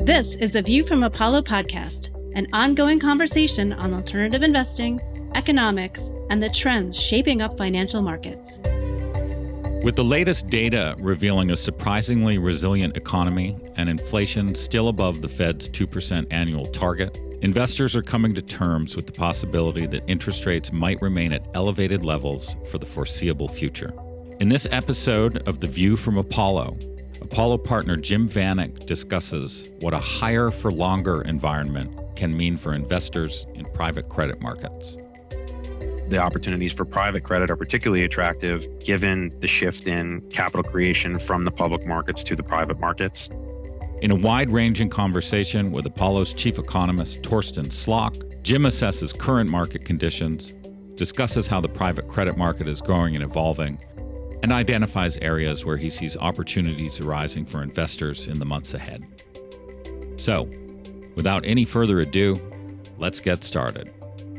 This is the View from Apollo podcast, an ongoing conversation on alternative investing, economics, and the trends shaping up financial markets. With the latest data revealing a surprisingly resilient economy and inflation still above the Fed's 2% annual target, investors are coming to terms with the possibility that interest rates might remain at elevated levels for the foreseeable future. In this episode of The View from Apollo partner Jim Vanik discusses what a higher for longer environment can mean for investors in private credit markets. The opportunities for private credit are particularly attractive given the shift in capital creation from the public markets to the private markets. In a wide-ranging conversation with Apollo's chief economist, Torsten Slok, Jim assesses current market conditions, discusses how the private credit market is growing and evolving, and identifies areas where he sees opportunities arising for investors in the months ahead. So, without any further ado, let's get started.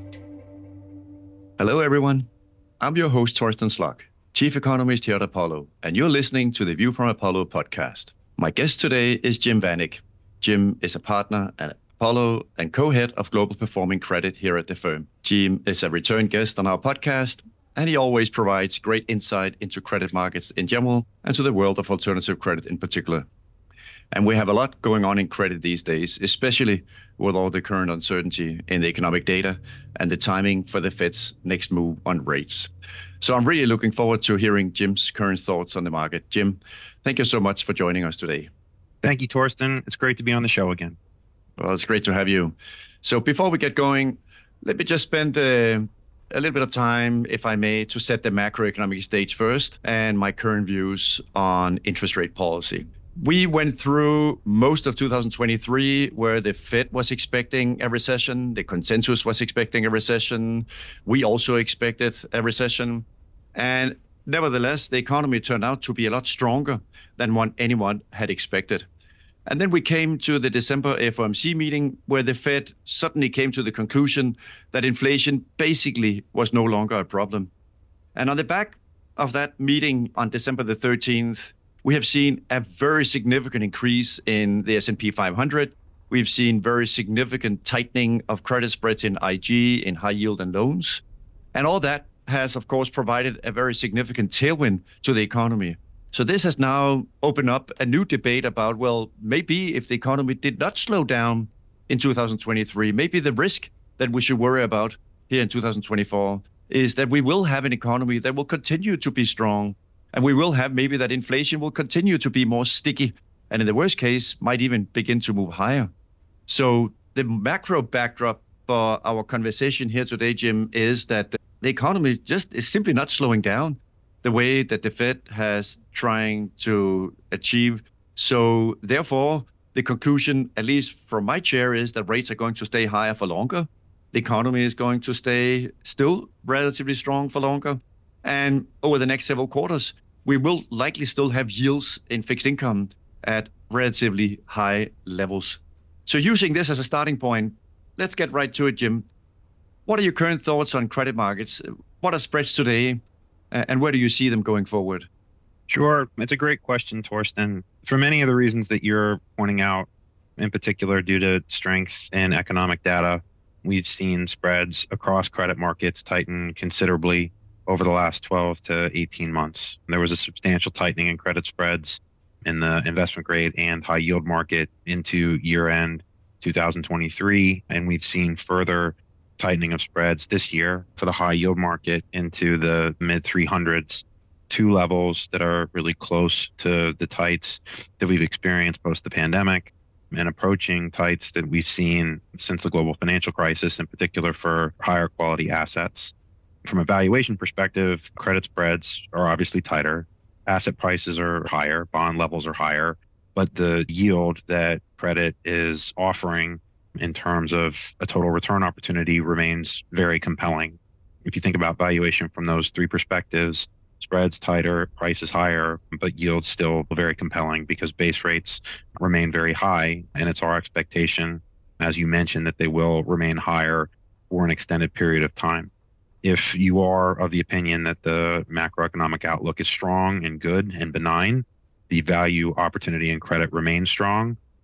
Hello, everyone. I'm your host, Torsten Slok, Chief Economist here at Apollo, and you're listening to the View from Apollo podcast. My guest today is Jim Vanik. Jim is a partner at Apollo and co-head of Global Performing Credit here at the firm. Jim is a return guest on our podcast, and he always provides great insight into credit markets in general and to the world of alternative credit in particular. And we have a lot going on in credit these days, especially with all the current uncertainty in the economic data and the timing for the Fed's next move on rates. So I'm really looking forward to hearing Jim's current thoughts on the market. Jim, thank you so much for joining us today. Thank you, Torsten. It's great to be on the show again. Well, it's great to have you. So before we get going, let me just spend a little bit of time, if I may, to set the macroeconomic stage first and my current views on interest rate policy. We went through most of 2023 where the Fed was expecting a recession, the consensus was expecting a recession, we also expected a recession, and nevertheless, the economy turned out to be a lot stronger than what anyone had expected. And then we came to the December FOMC meeting where the Fed suddenly came to the conclusion that inflation basically was no longer a problem. And on the back of that meeting on December the 13th, we have seen a very significant increase in the S&P 500. We've seen very significant tightening of credit spreads in IG, in high yield and loans. And all that has, of course, provided a very significant tailwind to the economy. So this has now opened up a new debate about, well, maybe if the economy did not slow down in 2023, maybe the risk that we should worry about here in 2024 is that we will have an economy that will continue to be strong. And we will have maybe that inflation will continue to be more sticky. And in the worst case, might even begin to move higher. So the macro backdrop for our conversation here today, Jim, is that the economy just is simply not slowing down the way that the Fed has trying to achieve. So therefore, the conclusion, at least from my chair, is that rates are going to stay higher for longer. The economy is going to stay still relatively strong for longer. And over the next several quarters, we will likely still have yields in fixed income at relatively high levels. So using this as a starting point, let's get right to it, Jim. What are your current thoughts on credit markets? What are spreads today? And where do you see them going forward? Sure. It's a great question, Torsten. For many of the reasons that you're pointing out, in particular due to strength in economic data, we've seen spreads across credit markets tighten considerably over the last 12 to 18 months. There was a substantial tightening in credit spreads in the investment grade and high yield market into year-end 2023, and we've seen further tightening of spreads this year for the high yield market into the mid 300s, two levels that are really close to the tights that we've experienced post the pandemic and approaching tights that we've seen since the global financial crisis, in particular for higher quality assets. From a valuation perspective, credit spreads are obviously tighter, asset prices are higher, bond levels are higher, but the yield that credit is offering in terms of a total return opportunity remains very compelling. If you think about valuation from those three perspectives, spreads tighter, prices higher, but yields still very compelling because base rates remain very high. And it's our expectation, as you mentioned, that they will remain higher for an extended period of time. If you are of the opinion that the macroeconomic outlook is strong and good and benign, the value opportunity in credit remains strong.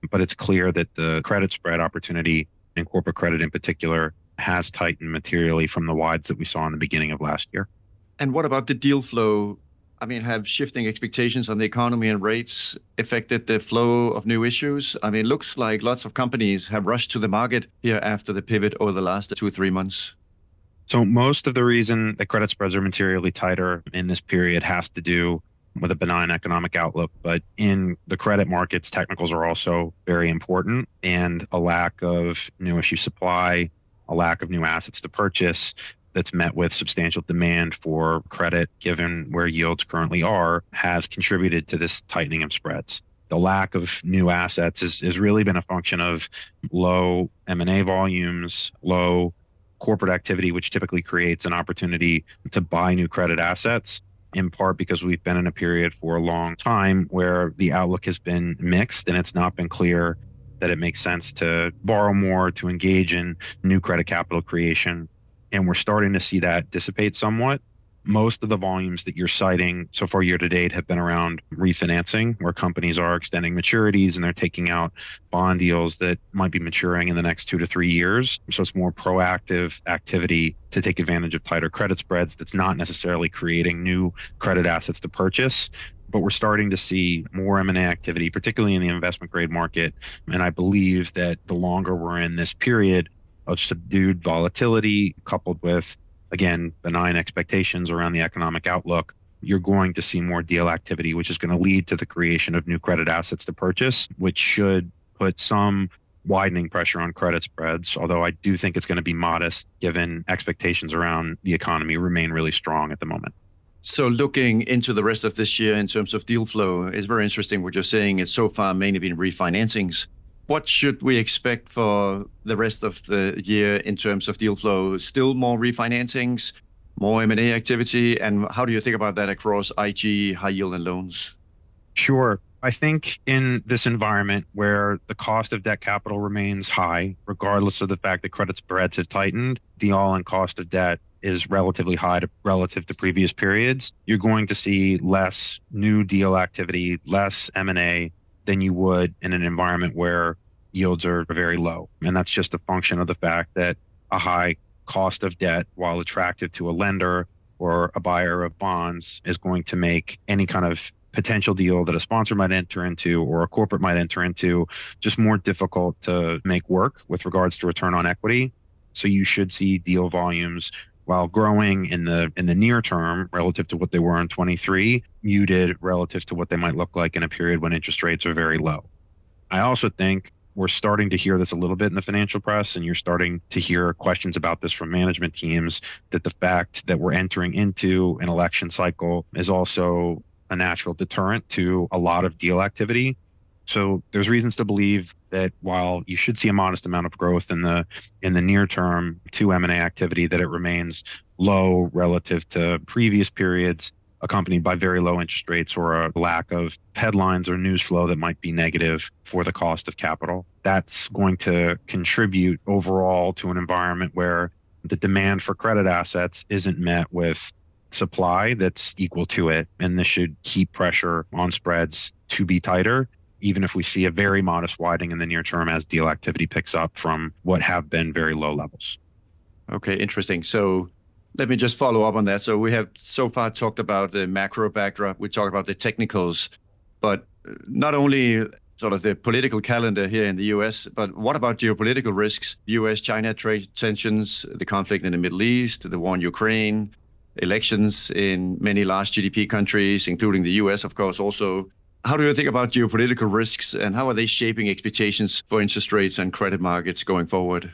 but it's clear that the credit spread opportunity and corporate credit in particular has tightened materially from the wides that we saw in the beginning of last year. And what about the deal flow? I mean, have shifting expectations on the economy and rates affected the flow of new issues? I mean, it looks like lots of companies have rushed to the market here after the pivot over the last 2 or 3 months. So most of the reason that credit spreads are materially tighter in this period has to do with a benign economic outlook. But in the credit markets, technicals are also very important, and a lack of new issue supply, a lack of new assets to purchase that's met with substantial demand for credit, given where yields currently are, has contributed to this tightening of spreads. The lack of new assets has really been a function of low M&A volumes, low corporate activity, which typically creates an opportunity to buy new credit assets, in part because we've been in a period for a long time where the outlook has been mixed and it's not been clear that it makes sense to borrow more, to engage in new credit capital creation. And we're starting to see that dissipate somewhat. Most of the volumes that you're citing so far year to date have been around refinancing, where companies are extending maturities and they're taking out bond deals that might be maturing in the next 2 to 3 years. So it's more proactive activity to take advantage of tighter credit spreads that's not necessarily creating new credit assets to purchase. But we're starting to see more M&A activity, particularly in the investment grade market. And I believe that the longer we're in this period of subdued volatility, coupled with, again, benign expectations around the economic outlook, you're going to see more deal activity, which is going to lead to the creation of new credit assets to purchase, which should put some widening pressure on credit spreads, although I do think it's going to be modest given expectations around the economy remain really strong at the moment. So looking into the rest of this year in terms of deal flow, it's very interesting what you're saying. It's so far mainly been refinancings. What should we expect for the rest of the year in terms of deal flow? Still more refinancings, more M&A activity? And how do you think about that across IG, high yield and loans? Sure. I think in this environment where the cost of debt capital remains high, regardless of the fact that credit spreads have tightened, the all-in cost of debt is relatively high relative to previous periods. You're going to see less new deal activity, less M&A than you would in an environment where yields are very low. And that's just a function of the fact that a high cost of debt, while attractive to a lender or a buyer of bonds, is going to make any kind of potential deal that a sponsor might enter into or a corporate might enter into just more difficult to make work with regards to return on equity. So you should see deal volumes, while growing in the near term relative to what they were in 23, muted relative to what they might look like in a period when interest rates are very low. I also think we're starting to hear this a little bit in the financial press, and you're starting to hear questions about this from management teams, that the fact that we're entering into an election cycle is also a natural deterrent to a lot of deal activity. So there's reasons to believe that while you should see a modest amount of growth in the near term to M&A activity, that it remains low relative to previous periods, accompanied by very low interest rates or a lack of headlines or news flow that might be negative for the cost of capital. That's going to contribute overall to an environment where the demand for credit assets isn't met with supply that's equal to it. And this should keep pressure on spreads to be tighter, even if we see a very modest widening in the near term as deal activity picks up from what have been very low levels. Okay, interesting. So let me just follow up on that. So we have so far talked about the macro backdrop, we talked about the technicals, but not only sort of the political calendar here in the US, but what about geopolitical risks? US-China trade tensions, the conflict in the Middle East, the war in Ukraine, elections in many large GDP countries, including the US, of course, also. How do you think about geopolitical risks, and how are they shaping expectations for interest rates and credit markets going forward?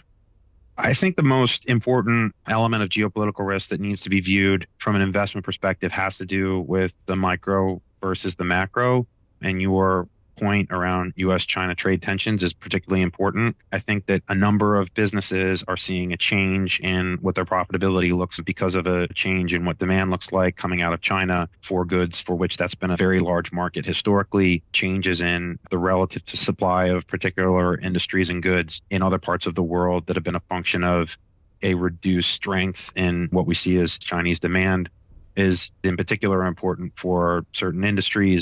I think the most important element of geopolitical risk that needs to be viewed from an investment perspective has to do with the micro versus the macro. And your point around US-China trade tensions is particularly important. I think that a number of businesses are seeing a change in what their profitability looks because of a change in what demand looks like coming out of China for goods for which that's been a very large market historically, changes in the relative to supply of particular industries and goods in other parts of the world that have been a function of a reduced strength in what we see as Chinese demand is in particular important for certain industries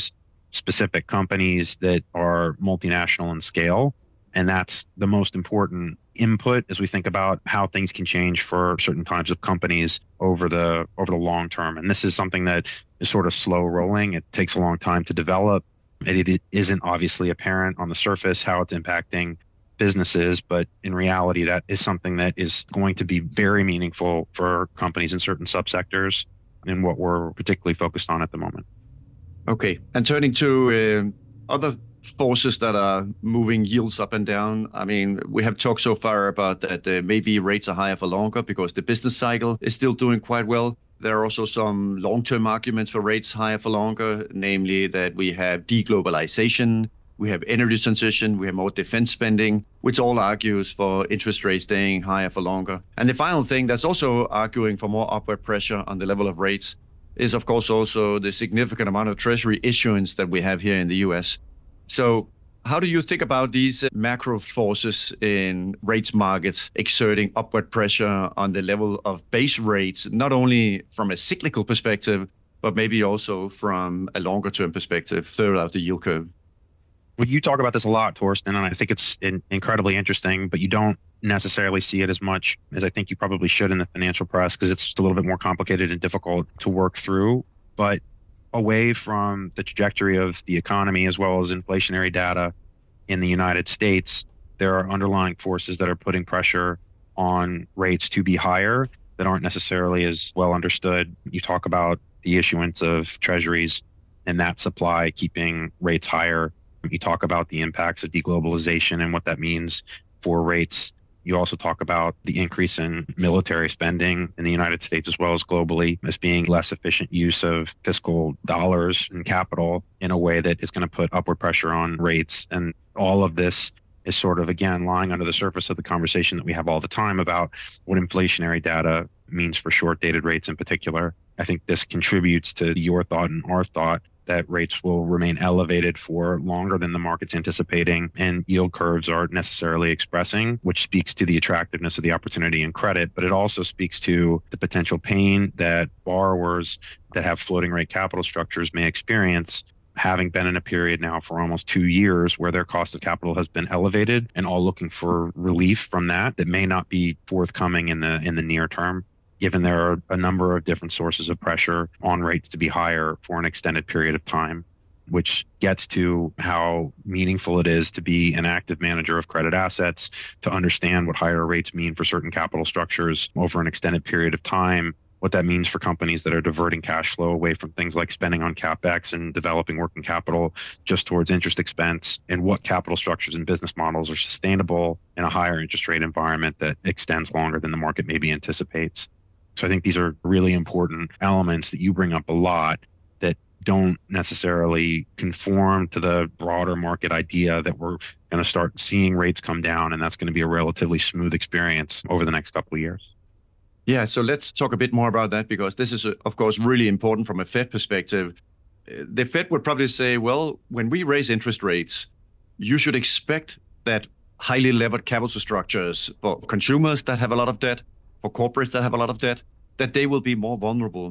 specific companies that are multinational in scale. And that's the most important input as we think about how things can change for certain types of companies over the long term. And this is something that is sort of slow rolling. It takes a long time to develop. It isn't obviously apparent on the surface how it's impacting businesses, but in reality, that is something that is going to be very meaningful for companies in certain subsectors and what we're particularly focused on at the moment. Okay. And turning to other forces that are moving yields up and down. I mean, we have talked so far about that maybe rates are higher for longer because the business cycle is still doing quite well. There are also some long-term arguments for rates higher for longer, namely that we have deglobalization, we have energy transition, we have more defense spending, which all argues for interest rates staying higher for longer. And the final thing that's also arguing for more upward pressure on the level of rates is, of course, also the significant amount of treasury issuance that we have here in the US. So how do you think about these macro forces in rates markets exerting upward pressure on the level of base rates, not only from a cyclical perspective, but maybe also from a longer term perspective throughout the yield curve? Well, you talk about this a lot, Torsten, and I think it's incredibly interesting, but you don't necessarily see it as much as I think you probably should in the financial press because it's just a little bit more complicated and difficult to work through. But away from the trajectory of the economy as well as inflationary data in the United States, there are underlying forces that are putting pressure on rates to be higher that aren't necessarily as well understood. You talk about the issuance of treasuries and that supply keeping rates higher. You talk about the impacts of deglobalization and what that means for rates. You also talk about the increase in military spending in the United States as well as globally as being less efficient use of fiscal dollars and capital in a way that is going to put upward pressure on rates. And all of this is sort of, again, lying under the surface of the conversation that we have all the time about what inflationary data means for short-dated rates in particular. I think this contributes to your thought and our thought that rates will remain elevated for longer than the market's anticipating and yield curves aren't necessarily expressing, which speaks to the attractiveness of the opportunity in credit. But it also speaks to the potential pain that borrowers that have floating rate capital structures may experience, having been in a period now for almost 2 years where their cost of capital has been elevated and all looking for relief from that may not be forthcoming in the near term, given there are a number of different sources of pressure on rates to be higher for an extended period of time, which gets to how meaningful it is to be an active manager of credit assets, to understand what higher rates mean for certain capital structures over an extended period of time, what that means for companies that are diverting cash flow away from things like spending on CapEx and developing working capital just towards interest expense, and what capital structures and business models are sustainable in a higher interest rate environment that extends longer than the market maybe anticipates. So I think these are really important elements that you bring up a lot that don't necessarily conform to the broader market idea that we're going to start seeing rates come down and that's going to be a relatively smooth experience over the next couple of years. Yeah, so let's talk a bit more about that because this is, of course, really important from a Fed perspective. The Fed would probably say, well, when we raise interest rates, you should expect that highly levered capital structures for consumers that have a lot of debt, for corporates that have a lot of debt, that they will be more vulnerable.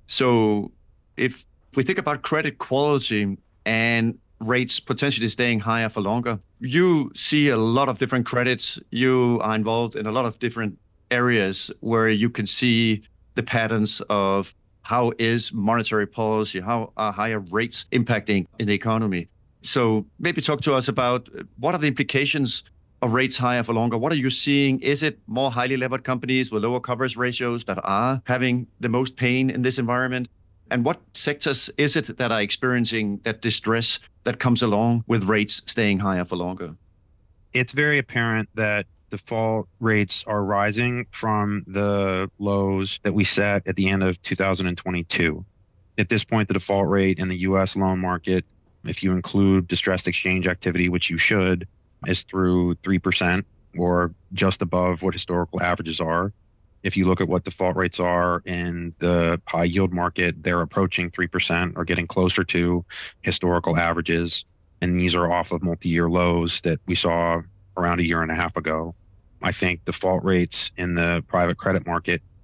So if we think about credit quality and rates potentially staying higher for longer, you see a lot of different credits. You are involved in a lot of different areas where you can see the patterns of how is monetary policy, how are higher rates impacting in the economy. So maybe talk to us about what are the implications of rates higher for longer? What are you seeing? Is it more highly levered companies with lower coverage ratios that are having the most pain in this environment? And what sectors is it that are experiencing that distress that comes along with rates staying higher for longer? It's very apparent that default rates are rising from the lows that we set at the end of 2022. At this point, the default rate in the U.S. loan market, if you include distressed exchange activity, which you should, is through 3% or just above what historical averages are. If you look at what default rates are in the high yield market, they're approaching 3% or getting closer to historical averages. And these are off of multi-year lows that we saw around a year and a half ago. I think default rates in the private credit market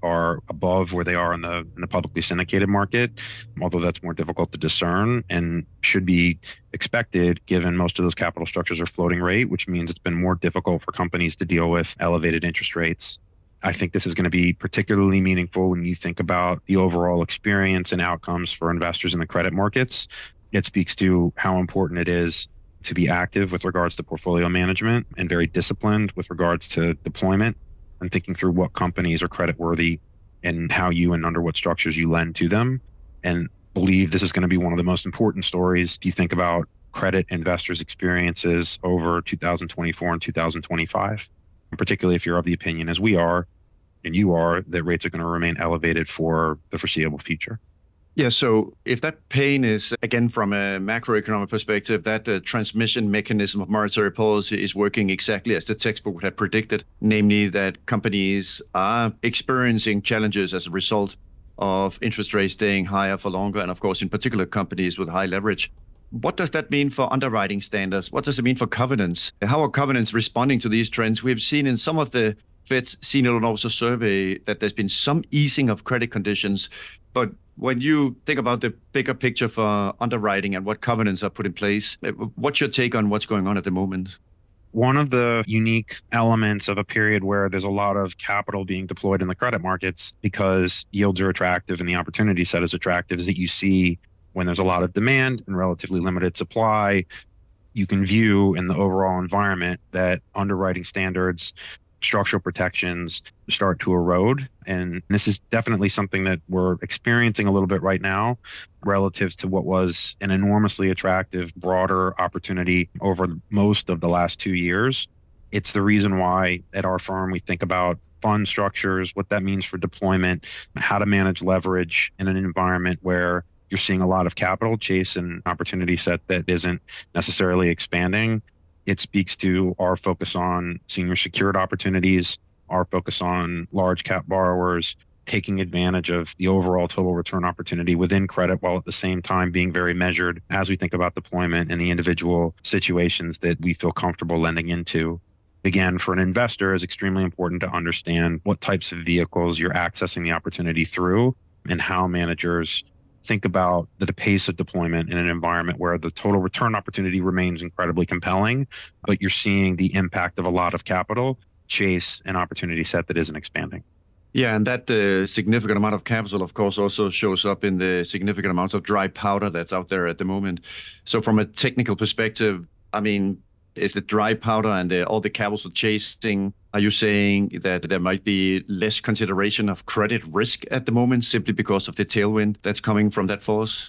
are above where they are in the publicly syndicated market, although that's more difficult to discern and should be expected given most of those capital structures are floating rate, which means it's been more difficult for companies to deal with elevated interest rates. I think this is going to be particularly meaningful when you think about the overall experience and outcomes for investors in the credit markets. It speaks to how important it is to be active with regards to portfolio management and very disciplined with regards to deployment and thinking through what companies are creditworthy and how you and under what structures you lend to them. And believe this is going to be one of the most important stories if you think about credit investors' experiences over 2024 and 2025, and particularly if you're of the opinion, as we are, and you are, that rates are going to remain elevated for the foreseeable future. Yeah, so if that pain is, again, from a macroeconomic perspective, that transmission mechanism of monetary policy is working exactly as the textbook would have predicted, namely that companies are experiencing challenges as a result of interest rates staying higher for longer, and of course, in particular, companies with high leverage. What does that mean for underwriting standards? What does it mean for covenants? How are covenants responding to these trends? We've seen in some of the Fed's senior loan officer survey that there's been some easing of credit conditions. But when you think about the bigger picture for underwriting and what covenants are put in place, what's your take on what's going on at the moment? One of the unique elements of a period where there's a lot of capital being deployed in the credit markets because yields are attractive and the opportunity set is attractive is that you see when there's a lot of demand and relatively limited supply, you can view in the overall environment that underwriting standards, structural protections start to erode. And this is definitely something that we're experiencing a little bit right now relative to what was an enormously attractive, broader opportunity over most of the last 2 years. It's the reason why at our firm we think about fund structures, what that means for deployment, how to manage leverage in an environment where you're seeing a lot of capital chase an opportunity set that isn't necessarily expanding. It speaks to our focus on senior secured opportunities, our focus on large cap borrowers, taking advantage of the overall total return opportunity within credit while at the same time being very measured as we think about deployment in the individual situations that we feel comfortable lending into. Again, for an investor, it's extremely important to understand what types of vehicles you're accessing the opportunity through and how managers think about the pace of deployment in an environment where the total return opportunity remains incredibly compelling, but you're seeing the impact of a lot of capital chase an opportunity set that isn't expanding. Yeah, and that significant amount of capital, of course, also shows up in the significant amounts of dry powder that's out there at the moment. So from a technical perspective, I mean, is the dry powder and all the capital chasing, are you saying that there might be less consideration of credit risk at the moment simply because of the tailwind that's coming from that force?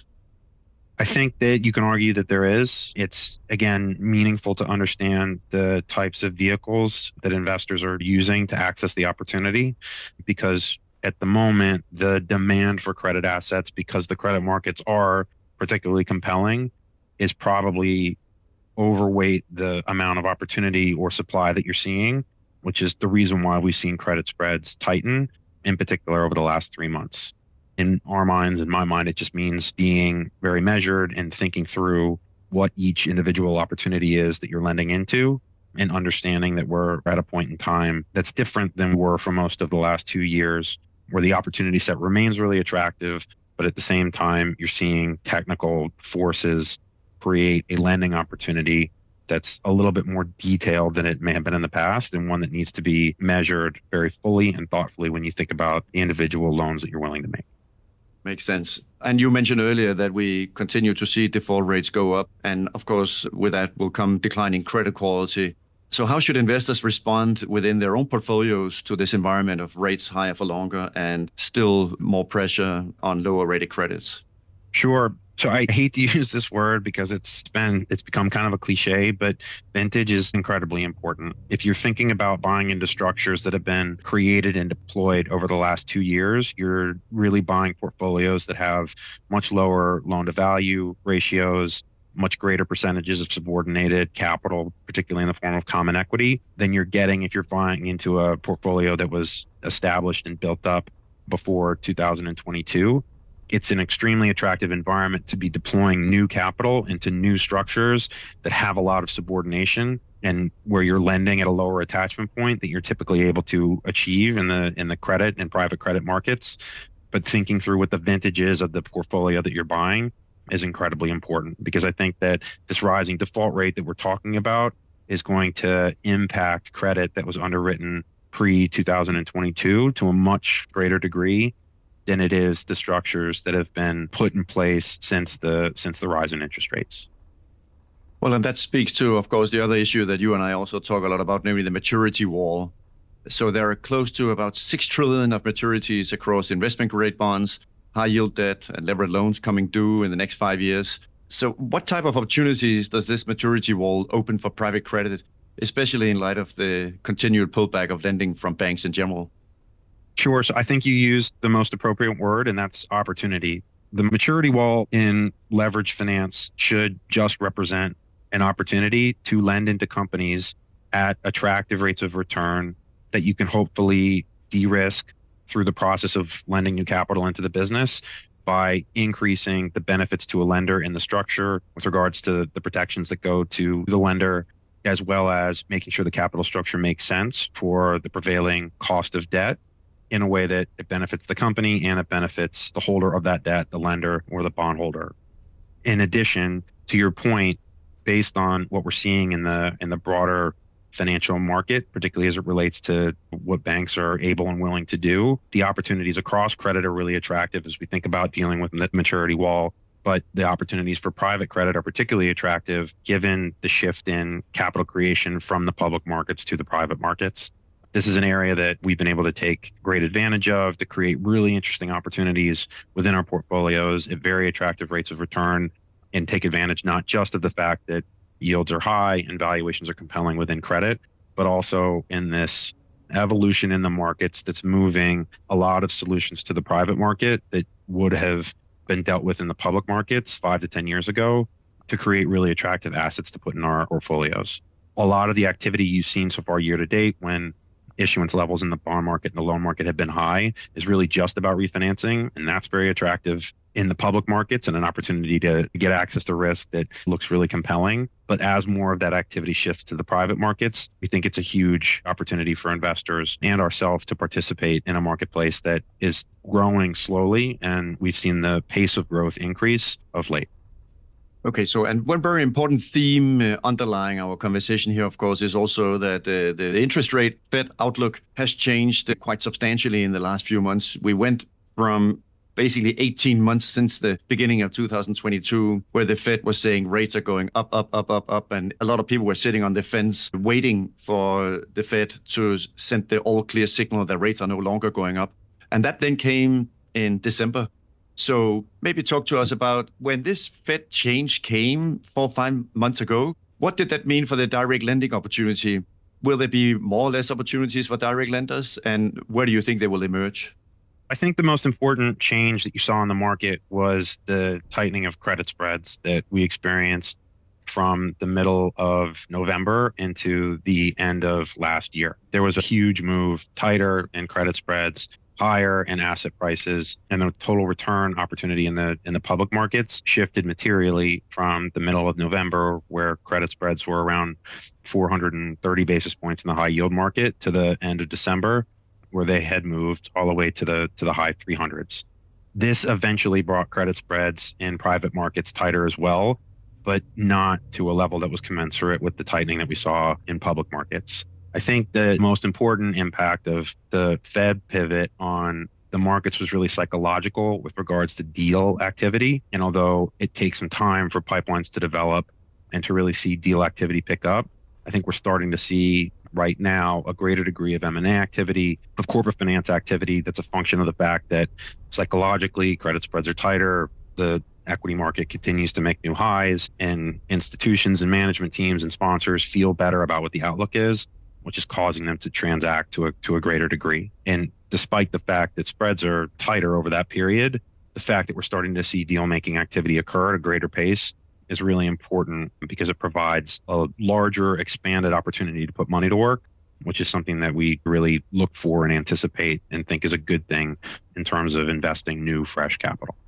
I think that you can argue that there is. It's, again, meaningful to understand the types of vehicles that investors are using to access the opportunity, because at the moment, the demand for credit assets, because the credit markets are particularly compelling, is probably overweight the amount of opportunity or supply that you're seeing, which is the reason why we've seen credit spreads tighten, in particular over the last 3 months. In our minds, in my mind, it just means being very measured and thinking through what each individual opportunity is that you're lending into and understanding that we're at a point in time that's different than we were for most of the last 2 years, where the opportunity set remains really attractive, but at the same time, you're seeing technical forces create a lending opportunity that's a little bit more detailed than it may have been in the past, and one that needs to be measured very fully and thoughtfully when you think about the individual loans that you're willing to make. Makes sense. And you mentioned earlier that we continue to see default rates go up. And of course, with that will come declining credit quality. So how should investors respond within their own portfolios to this environment of rates higher for longer and still more pressure on lower rated credits? Sure. So I hate to use this word because it's become kind of a cliche, but vintage is incredibly important. If you're thinking about buying into structures that have been created and deployed over the last 2 years, you're really buying portfolios that have much lower loan to value ratios, much greater percentages of subordinated capital, particularly in the form of common equity, than you're getting if you're buying into a portfolio that was established and built up before 2022. it's an extremely attractive environment to be deploying new capital into new structures that have a lot of subordination and where you're lending at a lower attachment point that you're typically able to achieve in the credit and private credit markets. But thinking through what the vintage is of the portfolio that you're buying is incredibly important, because I think that this rising default rate that we're talking about is going to impact credit that was underwritten pre-2022 to a much greater degree than it is the structures that have been put in place since the rise in interest rates. Well, and that speaks to, of course, the other issue that you and I also talk a lot about, namely the maturity wall. So there are close to about 6 trillion of maturities across investment grade bonds, high yield debt, and leveraged loans coming due in the next 5 years. So what type of opportunities does this maturity wall open for private credit, especially in light of the continued pullback of lending from banks in general? Sure. So I think you used the most appropriate word, and that's opportunity. The maturity wall in leverage finance should just represent an opportunity to lend into companies at attractive rates of return that you can hopefully de-risk through the process of lending new capital into the business by increasing the benefits to a lender in the structure with regards to the protections that go to the lender, as well as making sure the capital structure makes sense for the prevailing cost of debt in a way that it benefits the company and it benefits the holder of that debt, the lender or the bondholder. In addition, to your point, based on what we're seeing in the broader financial market, particularly as it relates to what banks are able and willing to do, the opportunities across credit are really attractive as we think about dealing with the maturity wall. But the opportunities for private credit are particularly attractive given the shift in capital creation from the public markets to the private markets. This is an area that we've been able to take great advantage of to create really interesting opportunities within our portfolios at very attractive rates of return, and take advantage not just of the fact that yields are high and valuations are compelling within credit, but also in this evolution in the markets that's moving a lot of solutions to the private market that would have been dealt with in the public markets 5 to 10 years ago to create really attractive assets to put in our portfolios. A lot of the activity you've seen so far year to date, when issuance levels in the bond market and the loan market have been high, is really just about refinancing, and that's very attractive in the public markets and an opportunity to get access to risk that looks really compelling. But as more of that activity shifts to the private markets, we think it's a huge opportunity for investors and ourselves to participate in a marketplace that is growing slowly, and we've seen the pace of growth increase of late. Okay, so and one very important theme underlying our conversation here, of course, is also that the interest rate Fed outlook has changed quite substantially in the last few months. We went from basically 18 months since the beginning of 2022, where the Fed was saying rates are going up, and a lot of people were sitting on the fence waiting for the Fed to send the all-clear signal that rates are no longer going up. And that then came in December. So maybe talk to us about when this Fed change came 4 or 5 months ago, what did that mean for the direct lending opportunity? Will there be more or less opportunities for direct lenders, and where do you think they will emerge? I think the most important change that you saw in the market was the tightening of credit spreads that we experienced from the middle of November into the end of last year. There was a huge move tighter in credit spreads, higher in asset prices, and the total return opportunity in the public markets shifted materially from the middle of November, where credit spreads were around 430 basis points in the high yield market, to the end of December, where they had moved all the way to the high 300s. This eventually brought credit spreads in private markets tighter as well, but not to a level that was commensurate with the tightening that we saw in public markets. I think the most important impact of the Fed pivot on the markets was really psychological with regards to deal activity. And although it takes some time for pipelines to develop and to really see deal activity pick up, I think we're starting to see right now a greater degree of M&A activity, of corporate finance activity that's a function of the fact that psychologically credit spreads are tighter, the equity market continues to make new highs, and institutions and management teams and sponsors feel better about what the outlook is, which is causing them to transact to a greater degree. And despite the fact that spreads are tighter over that period, the fact that we're starting to see deal-making activity occur at a greater pace is really important because it provides a larger, expanded opportunity to put money to work, which is something that we really look for and anticipate and think is a good thing in terms of investing new, fresh capital.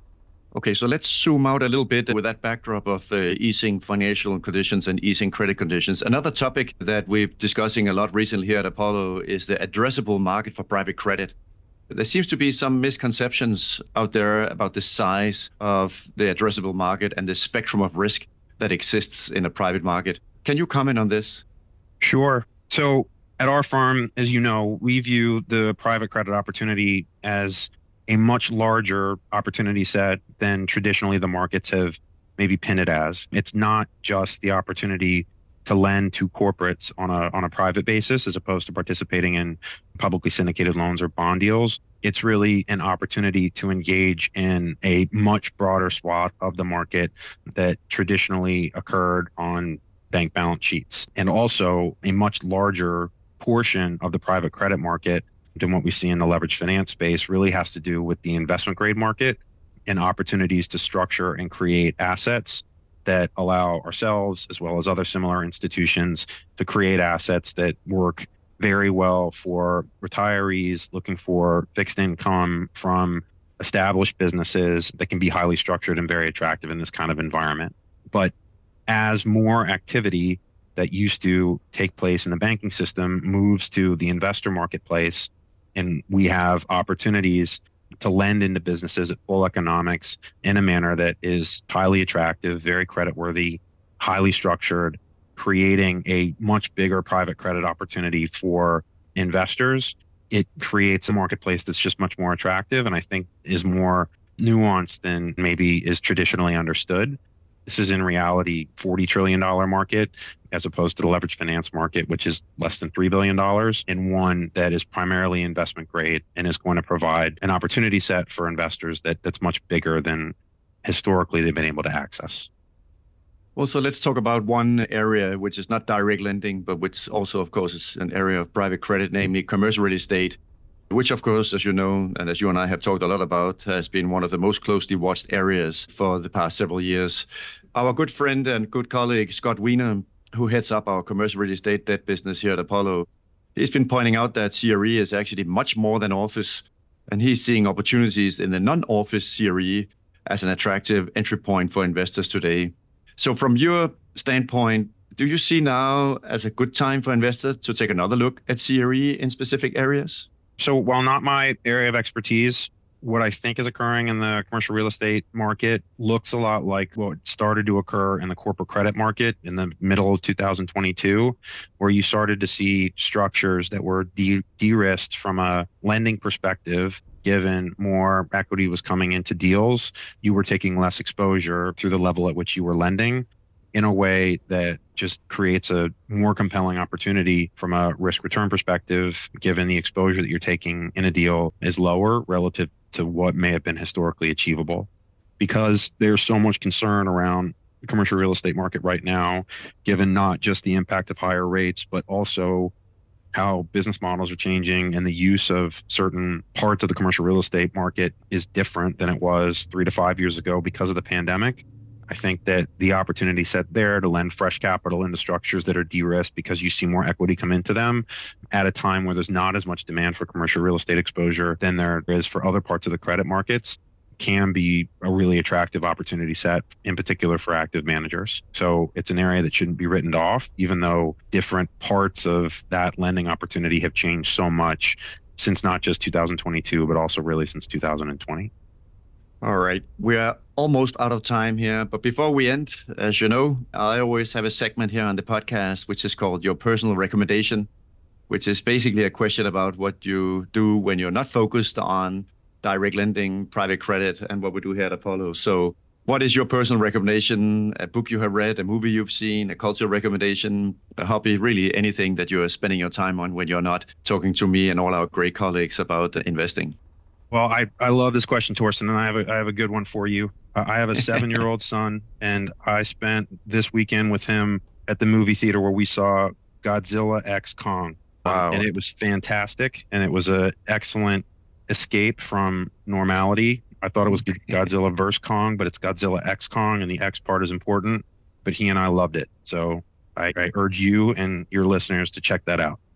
Okay, so let's zoom out a little bit with that backdrop of easing financial conditions and easing credit conditions. Another topic that we're discussing a lot recently here at Apollo is the addressable market for private credit. There seems to be some misconceptions out there about the size of the addressable market and the spectrum of risk that exists in a private market. Can you comment on this? Sure. So at our firm, as you know, we view the private credit opportunity as a much larger opportunity set than traditionally the markets have maybe pinned it as. It's not just the opportunity to lend to corporates on a private basis as opposed to participating in publicly syndicated loans or bond deals. It's really an opportunity to engage in a much broader swath of the market that traditionally occurred on bank balance sheets, and also a much larger portion of the private credit market than what we see in the leveraged finance space really has to do with the investment grade market and opportunities to structure and create assets that allow ourselves, as well as other similar institutions, to create assets that work very well for retirees looking for fixed income from established businesses that can be highly structured and very attractive in this kind of environment. But as more activity that used to take place in the banking system moves to the investor marketplace, and we have opportunities to lend into businesses at full economics in a manner that is highly attractive, very creditworthy, highly structured, creating a much bigger private credit opportunity for investors. It creates a marketplace that's just much more attractive and I think is more nuanced than maybe is traditionally understood. This is in reality $40 trillion market as opposed to the leveraged finance market, which is less than $3 billion, and one that is primarily investment grade and is going to provide an opportunity set for investors that's much bigger than historically they've been able to access. Well, so let's talk about one area which is not direct lending, but which also, of course, is an area of private credit, namely commercial real estate, which, of course, as you know, and as you and I have talked a lot about, has been one of the most closely watched areas for the past several years. Our good friend and good colleague, Scott Wiener, who heads up our commercial real estate debt business here at Apollo, he's been pointing out that CRE is actually much more than office, and he's seeing opportunities in the non-office CRE as an attractive entry point for investors today. So from your standpoint, do you see now as a good time for investors to take another look at CRE in specific areas? So while not my area of expertise, what I think is occurring in the commercial real estate market looks a lot like what started to occur in the corporate credit market in the middle of 2022, where you started to see structures that were de-risked from a lending perspective. Given more equity was coming into deals, you were taking less exposure through the level at which you were lending in a way that just creates a more compelling opportunity from a risk return perspective, given the exposure that you're taking in a deal is lower relative to what may have been historically achievable. Because there's so much concern around the commercial real estate market right now, given not just the impact of higher rates, but also how business models are changing and the use of certain parts of the commercial real estate market is different than it was 3 to 5 years ago because of the pandemic. I think that the opportunity set there to lend fresh capital into structures that are de-risked because you see more equity come into them at a time where there's not as much demand for commercial real estate exposure than there is for other parts of the credit markets can be a really attractive opportunity set, in particular for active managers. So it's an area that shouldn't be written off, even though different parts of that lending opportunity have changed so much since not just 2022, but also really since 2020. All right. We are almost out of time here. But before we end, as you know, I always have a segment here on the podcast, which is called Your Personal Recommendation, which is basically a question about what you do when you're not focused on direct lending, private credit, and what we do here at Apollo. So what is your personal recommendation? A book you have read, a movie you've seen, a culture recommendation, a hobby, really anything that you're spending your time on when you're not talking to me and all our great colleagues about investing? Well, I love this question, Torsten, and I have a good one for you. I have a 7-year-old son, and I spent this weekend with him at the movie theater where we saw Godzilla x Kong. Wow. And it was fantastic, and it was an excellent escape from normality. I thought it was Godzilla vs. Kong, but it's Godzilla x Kong, and the X part is important. But he and I loved it. So I urge you and your listeners to check that out.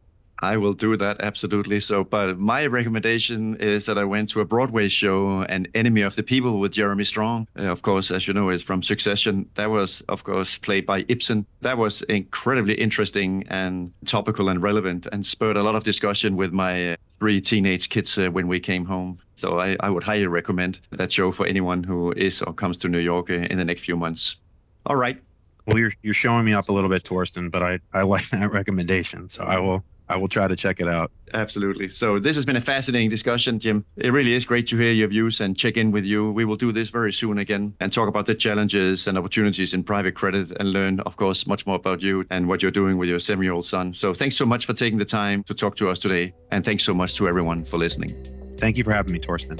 I will do that, absolutely. So, but my recommendation is that I went to a Broadway show, An Enemy of the People with Jeremy Strong. Of course, as you know, is from Succession. That was, of course, played by Ibsen. That was incredibly interesting and topical and relevant, and spurred a lot of discussion with my 3 teenage kids when we came home. So I would highly recommend that show for anyone who is or comes to New York in the next few months. All right. Well, you're showing me up a little bit, Torsten, but I like that recommendation. So I will try to check it out. Absolutely. So this has been a fascinating discussion, Jim. It really is great to hear your views and check in with you. We will do this very soon again and talk about the challenges and opportunities in private credit and learn, of course, much more about you and what you're doing with your 7-year-old son. So thanks so much for taking the time to talk to us today. And thanks so much to everyone for listening. Thank you for having me, Torsten.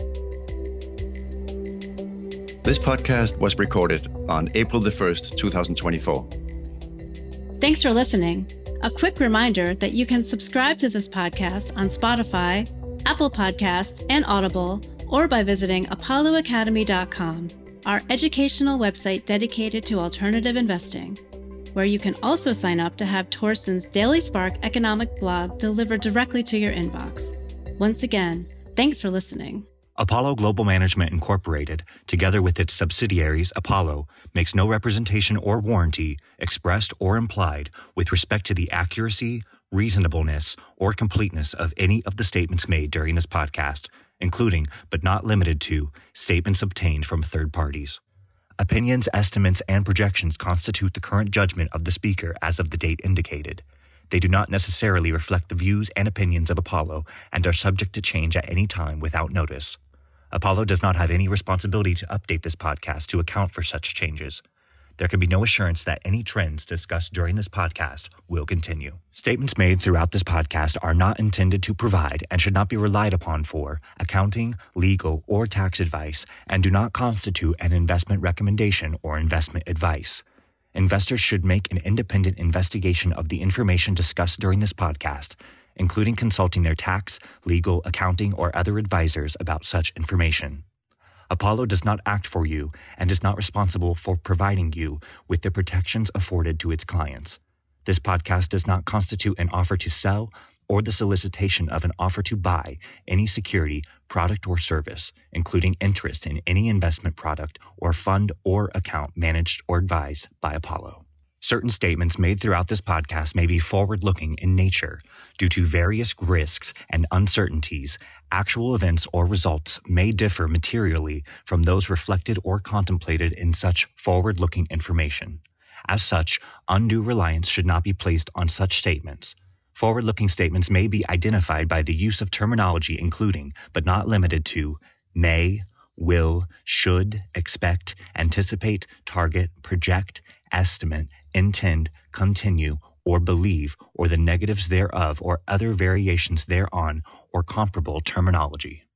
This podcast was recorded on April the 1st, 2024. Thanks for listening. A quick reminder that you can subscribe to this podcast on Spotify, Apple Podcasts, and Audible, or by visiting apolloacademy.com, our educational website dedicated to alternative investing, where you can also sign up to have Torsten's Daily Spark economic blog delivered directly to your inbox. Once again, thanks for listening. Apollo Global Management Incorporated, together with its subsidiaries Apollo, makes no representation or warranty, expressed or implied, with respect to the accuracy, reasonableness, or completeness of any of the statements made during this podcast, including, but not limited to, statements obtained from third parties. Opinions, estimates, and projections constitute the current judgment of the speaker as of the date indicated. They do not necessarily reflect the views and opinions of Apollo and are subject to change at any time without notice. Apollo does not have any responsibility to update this podcast to account for such changes. There can be no assurance that any trends discussed during this podcast will continue. Statements made throughout this podcast are not intended to provide and should not be relied upon for accounting, legal, or tax advice and do not constitute an investment recommendation or investment advice. Investors should make an independent investigation of the information discussed during this podcast, including consulting their tax, legal, accounting, or other advisors about such information. Apollo does not act for you and is not responsible for providing you with the protections afforded to its clients. This podcast does not constitute an offer to sell or the solicitation of an offer to buy any security, product, or service, including interest in any investment product or fund or account managed or advised by Apollo. Certain statements made throughout this podcast may be forward-looking in nature. Due to various risks and uncertainties, actual events or results may differ materially from those reflected or contemplated in such forward-looking information. As such, undue reliance should not be placed on such statements. Forward-looking statements may be identified by the use of terminology including, but not limited to, may, will, should, expect, anticipate, target, project, estimate, intend, continue, or believe, or the negatives thereof, or other variations thereon, or comparable terminology.